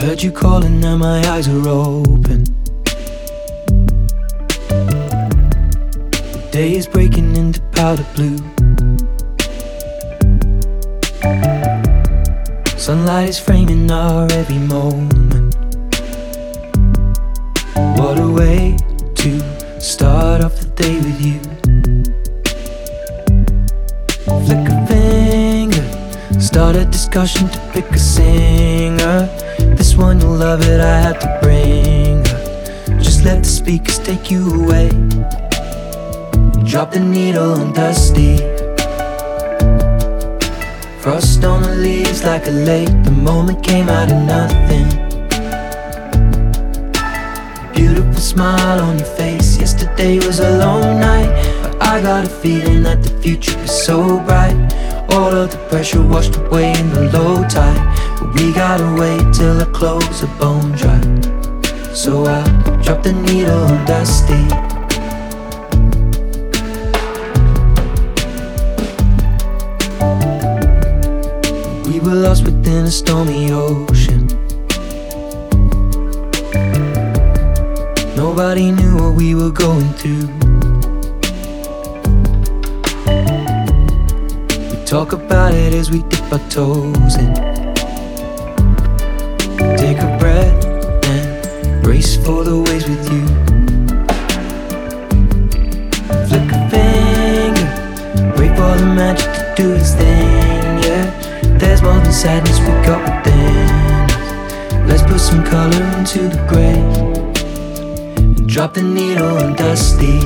heard you calling, now my eyes are open. The day is breaking into powder blue. Sunlight is framing our every moment. What a way to start off the day with you. Flick a finger, start a discussion to pick a singer. This one you'll love it, I had to bring her. Just let the speakers take you away and drop the needle on dusty. Frost on the leaves like a lake, the moment came out of nothing. Beautiful smile on your face, yesterday was a long night, but I got a feeling that the future is so bright. All of the pressure washed away in the low tide, but we gotta wait till our clothes are bone dry. So I drop the needle on dusty. We were lost within a stormy ocean. Nobody knew what we were going through. We talk about it as we dip our toes in. Take a breath and brace for the waves with you. Flick a finger, wait for the magic to do its thing, yeah. There's more than sadness we got within us. Let's put some color into the gray and drop the needle on dusty.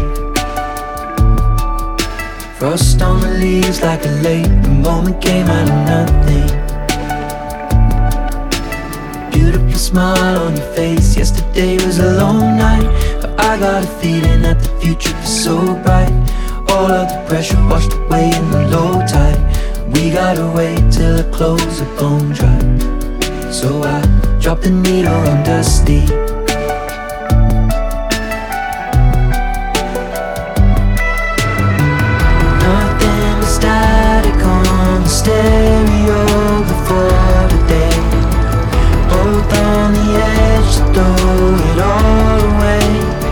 Frost on the leaves like a lake, the moment came out of nothing. Beautiful smile on your face, yesterday was a long night, but I got a feeling that the future is so bright. All of the pressure washed away in the low tide, we gotta wait till our clothes are bone dry. So I drop the needle on dusty. Nothing but static on the stereo before the day. Both on the edge to throw it all away.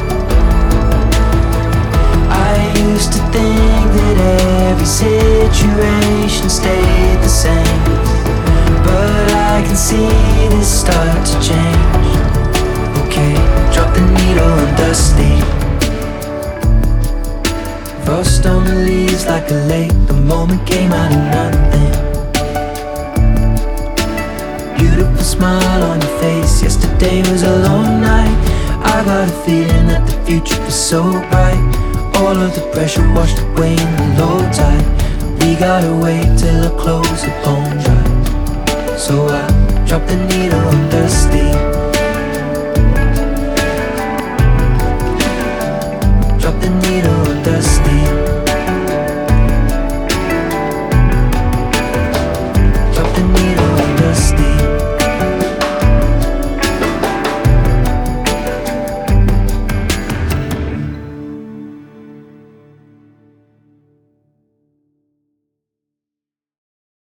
I used to think that every situation stayed the same, but I can see this start to change. Okay, drop the needle on dusty. Frost on the leaves like a lake, the moment came out of nothing. Beautiful smile on your face, yesterday was a long night, I got a feeling that the future is so bright. All of the pressure washed away in the low tide, we gotta wait till our clothes are bone dry. So I drop the needle